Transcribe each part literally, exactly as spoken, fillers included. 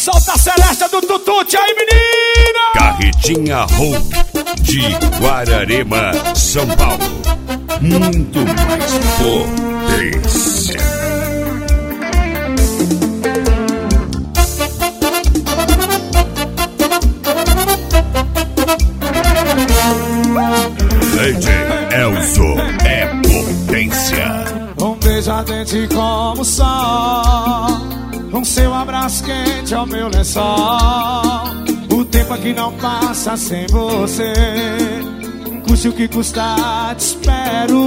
Solta a Celeste do Tutute aí, menina! Carretinha Hulk de Guararema, São Paulo. Muito mais potência. D J Elzo é potência. Um beijo ardente como o sol, um seu abraço quente ao meu lençol. O tempo aqui não passa sem você, custe o que custar, te espero.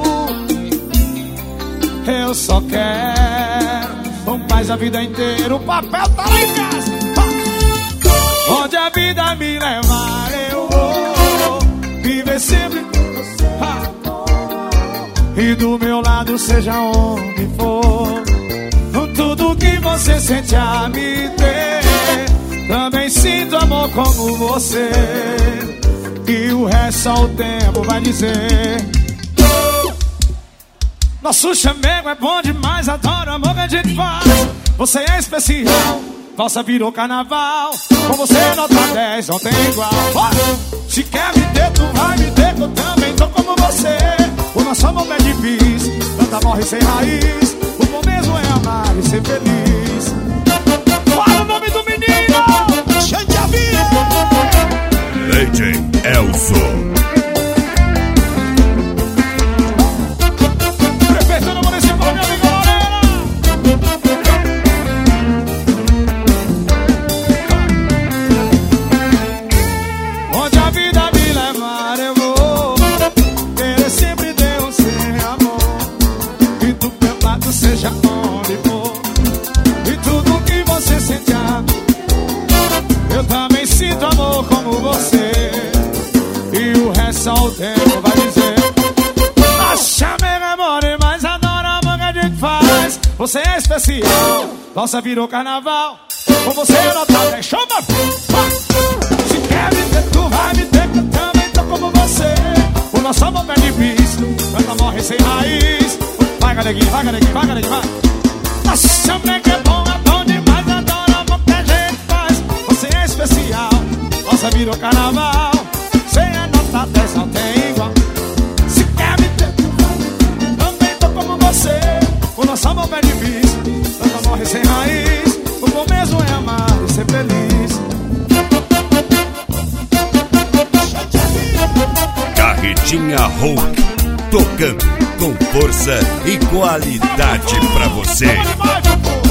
Eu só quero um paz a vida inteira. O papel tá lá em casa. Ha! Onde a vida me levar eu vou viver sempre com você. Ha! E do meu lado seja onde for, tudo que você sente a me ter, também sinto amor como você. E o resto só o tempo vai dizer. Nosso chamego é bom demais, adoro o amor que a gente faz. Você é especial, valsa virou carnaval. Com você nota dez, não tem igual. Se quer me ter, tu vai me ter, que eu também tô como você. O nosso amor é difícil, planta morre sem raiz. O bom mesmo é amar e ser feliz. Fala o nome do menino! Gente, a vida! D J Elzo. Prefeitura Municipal, minha amiga Lorena. Onde a vida me levar eu vou querer sempre Deus sem amor. E do meu lado seja onde for, e tudo que você sente eu também sinto amor como você. E o resto só o tempo vai dizer. Nossa, meu amor, mas adoro o amor que a gente faz. Você é especial, nossa virou carnaval. Com você não tá bem, chama. Se quer me ter, tu vai me ter, que eu também tô como você. O nosso amor é difícil, planta morre sem raiz. Vai, gareguinho, vai, gareguinho, vai, gareguinho, vai. Nossa, meu que é bom, é bom demais. Adoro o amor que a gente faz. Você é especial, nossa virou carnaval. Sem a nota dez não tem igual. Se quer me ter, também tô como você. O nosso amor é difícil, planta morre sem raiz. O bom mesmo é amar e ser feliz. Carretinha Hulk, tocando com força e qualidade pra você.